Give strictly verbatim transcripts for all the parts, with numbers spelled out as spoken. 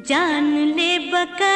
जान ले बका।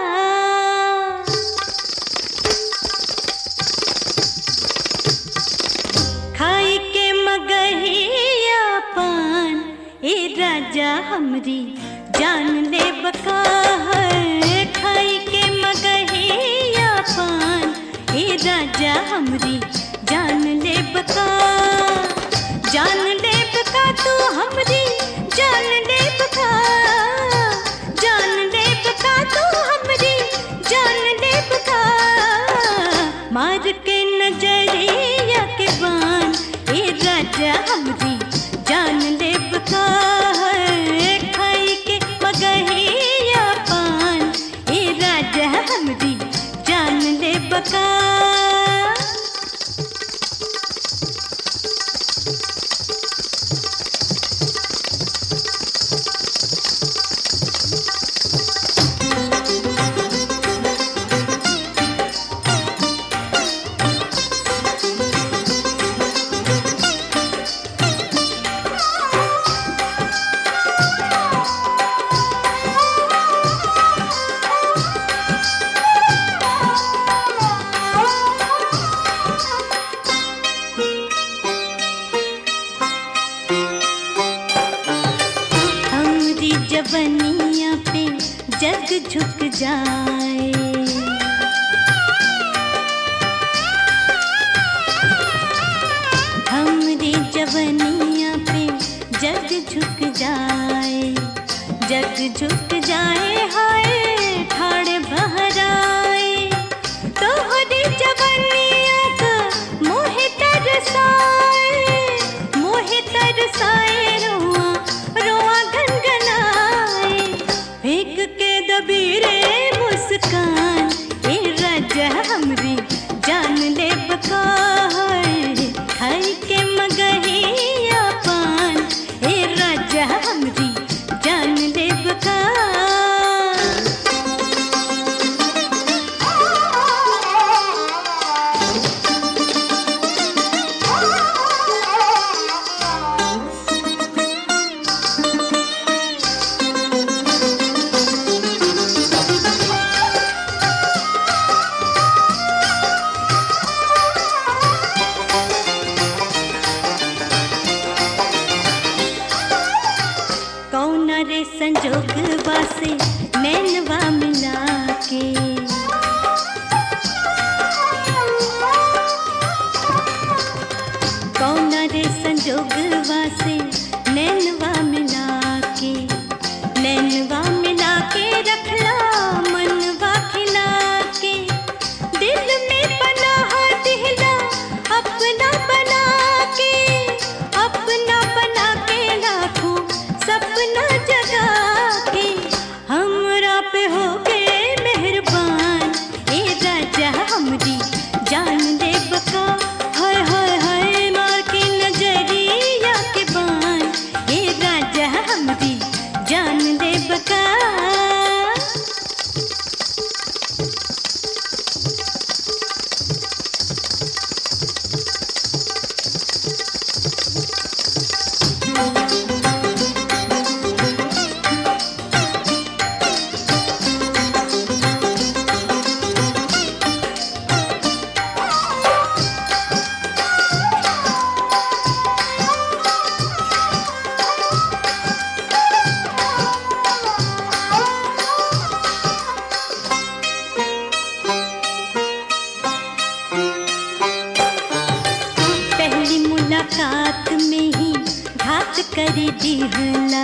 खाई के मगहिया पान ए राजा हमरी जान ले बका है। खाई के मगहिया पान ए राजा हमरी जान ले बका। जान ले बका तू हमरी जान ले बका। जान ले बका तू हमरी जान ले बका। मार के नजरिया के बान ए राजा हमरी जान ले बका है। खाई के मगहिया पान ए राजा हमरी जान ले बका। जवनिया पे जग झुक जाए। हमरी जवनिया पे जग झुक जाए। जग झुक जाए हाय ठाड़ बहराए। तोहरी जवनिया का मोहे तरसाए। मोहे तरसाए रोआ रोआ गनगनाए। फेंक के दबीरे मुस्कान ए राजा हमरी जान ले बका है। खाई के मगहिया पान ए राजा हमरी जान ले बका। कौना रे संजोगवा से नैनवा मिला के। कौना रे संजोगवा से नैनवा मिला के। नैनवा मिला के रखला मनवा खिला के। दिल में पनाह दिहला अपना बना के। अपना बना के लाखों सपना जगा के। हमरा पे हो गए मेहरबान ए राजा हमरी जान ले बका। हाय हाय हाय मार के नजरिया के बान ए राजा हमरी जान ले बका। मुलाकात में ही घात कर दिहला।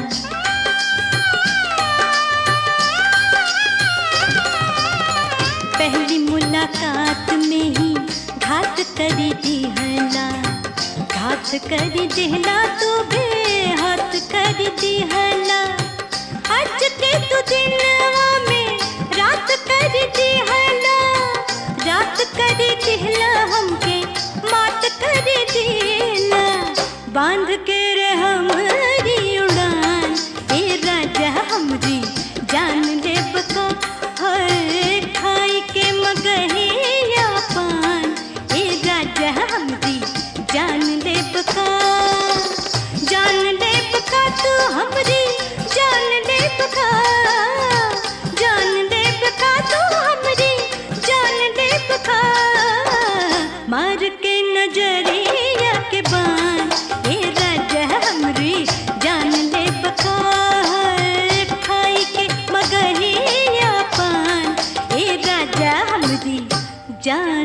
पहली मुलाकात में ही घात कर दिहला। घात कर दिहला तू बेहात कर दिहला। आज के तू दिनवा में रात कर दिहला। रात कर दिहला हमके मात कर दिहला। बांध के रे हमरी उड़ान ए राजा हमरी जान ले बका है। खाई के मगहिया पान ए राजा हमरी जान ले बका। जान ले बका तू हमरी जान ले बका। मार के नजरिया के बान ए राजा हमरी जान ले बकार खाई के मगहिया पान ए राजा हमरी जान